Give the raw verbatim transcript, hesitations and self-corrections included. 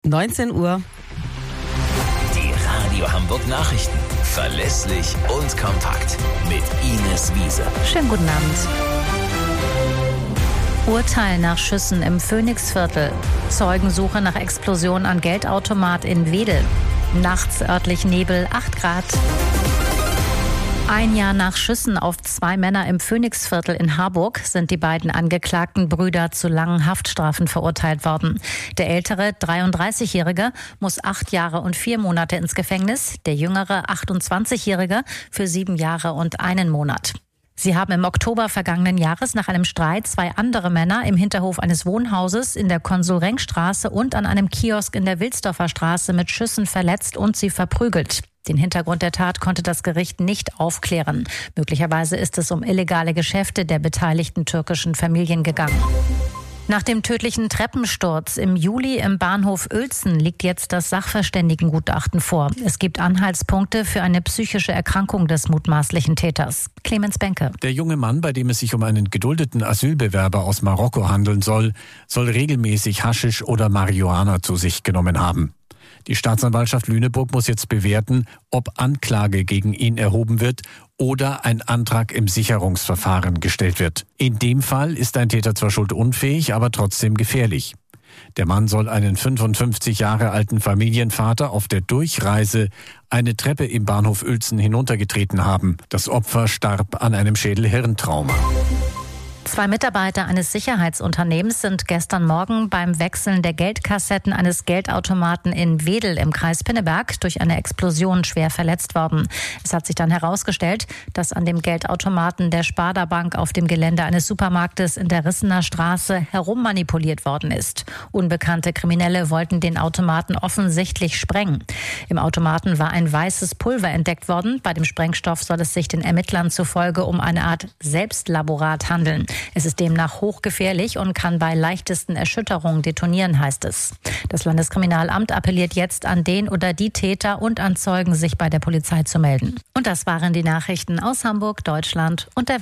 neunzehn Uhr. Die Radio Hamburg Nachrichten. Verlässlich und kompakt. Mit Ines Wiese. Schönen guten Abend. Urteil nach Schüssen im Phoenixviertel. Zeugensuche nach Explosion an Geldautomat in Wedel. Nachts örtlich Nebel, acht Grad. Ein Jahr nach Schüssen auf zwei Männer im Phoenixviertel in Harburg sind die beiden angeklagten Brüder zu langen Haftstrafen verurteilt worden. Der ältere, dreiunddreißigjährige, muss acht Jahre und vier Monate ins Gefängnis, der jüngere, achtundzwanzigjährige, für sieben Jahre und einen Monat. Sie haben im Oktober vergangenen Jahres nach einem Streit zwei andere Männer im Hinterhof eines Wohnhauses in der Konsul-Renk-Straße und an einem Kiosk in der Wilsdorfer Straße mit Schüssen verletzt und sie verprügelt. Den Hintergrund der Tat konnte das Gericht nicht aufklären. Möglicherweise ist es um illegale Geschäfte der beteiligten türkischen Familien gegangen. Nach dem tödlichen Treppensturz im Juli im Bahnhof Uelzen liegt jetzt das Sachverständigengutachten vor. Es gibt Anhaltspunkte für eine psychische Erkrankung des mutmaßlichen Täters. Clemens Benke. Der junge Mann, bei dem es sich um einen geduldeten Asylbewerber aus Marokko handeln soll, soll regelmäßig Haschisch oder Marihuana zu sich genommen haben. Die Staatsanwaltschaft Lüneburg muss jetzt bewerten, ob Anklage gegen ihn erhoben wird oder ein Antrag im Sicherungsverfahren gestellt wird. In dem Fall ist ein Täter zwar schuldunfähig, aber trotzdem gefährlich. Der Mann soll einen fünfundfünfzig Jahre alten Familienvater auf der Durchreise eine Treppe im Bahnhof Uelzen hinuntergetreten haben. Das Opfer starb an einem Schädel-Hirntrauma. Zwei Mitarbeiter eines Sicherheitsunternehmens sind gestern Morgen beim Wechseln der Geldkassetten eines Geldautomaten in Wedel im Kreis Pinneberg durch eine Explosion schwer verletzt worden. Es hat sich dann herausgestellt, dass an dem Geldautomaten der Sparda Bank auf dem Gelände eines Supermarktes in der Rissener Straße herummanipuliert worden ist. Unbekannte Kriminelle wollten den Automaten offensichtlich sprengen. Im Automaten war ein weißes Pulver entdeckt worden. Bei dem Sprengstoff soll es sich den Ermittlern zufolge um eine Art Selbstlaborat handeln. Es ist demnach hochgefährlich und kann bei leichtesten Erschütterungen detonieren, heißt es. Das Landeskriminalamt appelliert jetzt an den oder die Täter und an Zeugen, sich bei der Polizei zu melden. Und das waren die Nachrichten aus Hamburg, Deutschland und der Welt.